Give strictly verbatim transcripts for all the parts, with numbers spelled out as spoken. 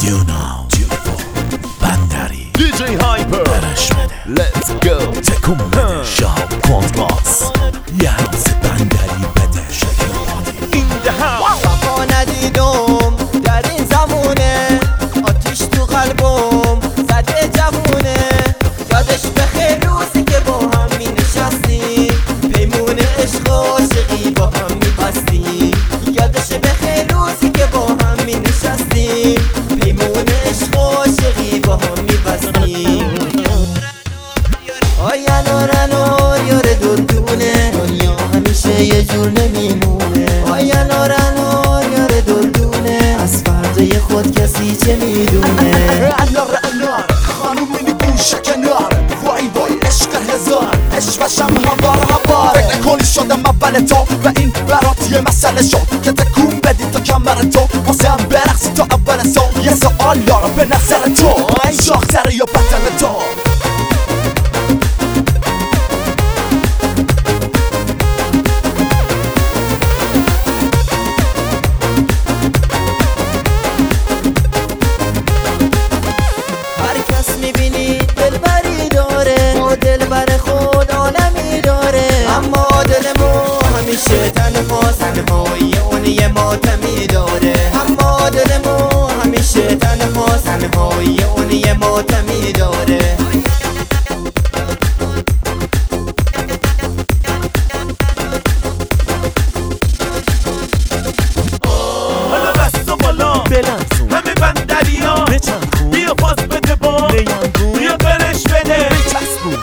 رادیو ناو بندری دی جی هایپر برش بده Let's go تکون بده شاب کنتراس یراز بندری بده شکل بادی این ده هم وفا ندیدم در این زمونه، آتیش تو قلبم زده جوونه. یادش بخیر روزی که با هم می نشستیم، پیمون عشق و عاشقی با هم می بستیم. یادش بخیر روزی که با هم می نشستیم، پیمون عشق و عاشقی با هم می بستیم. آیا نور نور یار دلدونه، دنیا همیشه یه جور نمیمونه. آیا نور نور یار دلدونه، از فردای خود کسی چه میدونه. الار الار خانوم منی بوشه کنار، وای وای عشق هزار عشقشم هوار هوار. فکر نکنی شدم اول تو و این برات یه مسئله شد که تکون بدی تا کمر تو، واسه هم برقصی تا اول تو. یه سوال دارم به نظر تو، شاختره یا بدن تو؟ میبینی دلبری داره و دلبر خود عالمی داره، اما دلمو همیشه تنها تنهایی اون یه ماتمی داره. اما دلمو همیشه تنها تنهایی اون یه ماتمی داره. حالا دست و بالا بلنسون همه بندری ها بچنخون بیا پاس بده با لیانگون بیا برش بده بچسبون.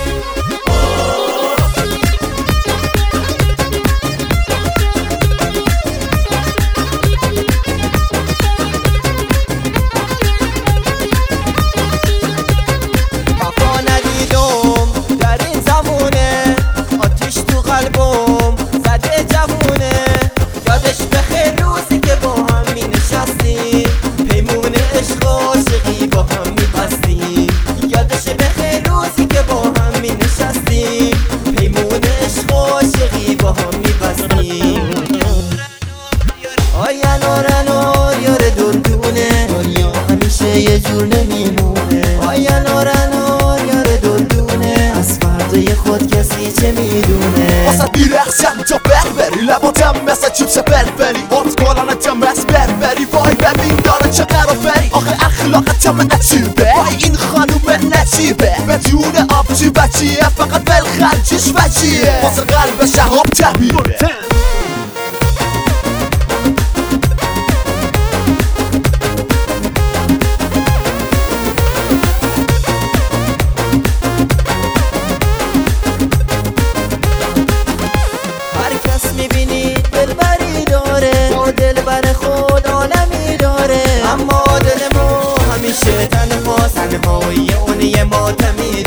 وفا ندیدم در این زمونه، آتیش تو قلبم زده جوونه. یادش بخیر روزی که با هم می نشستیم، پیمون عشق و عاشقی با هم می بستیم. یادش بخیر روزی که با هم می نشستیم، پیمون عشق و عاشقی با هم می بستیم. آیا نور نور یار دلدونه، دنیا همیشه یه جور نمیمونه. آیا نور نور یار دلدونه، از فردای خود کسی چه میدونه. واسه میرخشم تا بربری، لباتم مثل چیپس بربری، ات کلانتم از بربری. وای ببین داره چه قرافری، آخه اخلاقتم عجیبه. وای این خانوم نجیبه، بدون آبجی بچیه، فقط بلخرجیش وجیه. واسه قلب شهاب طبیعه. هر کس میبینی دلبری داره و دلبر خود عالمی داره، اما دلمو همیشه تنها تنهایی اون یه ماتمی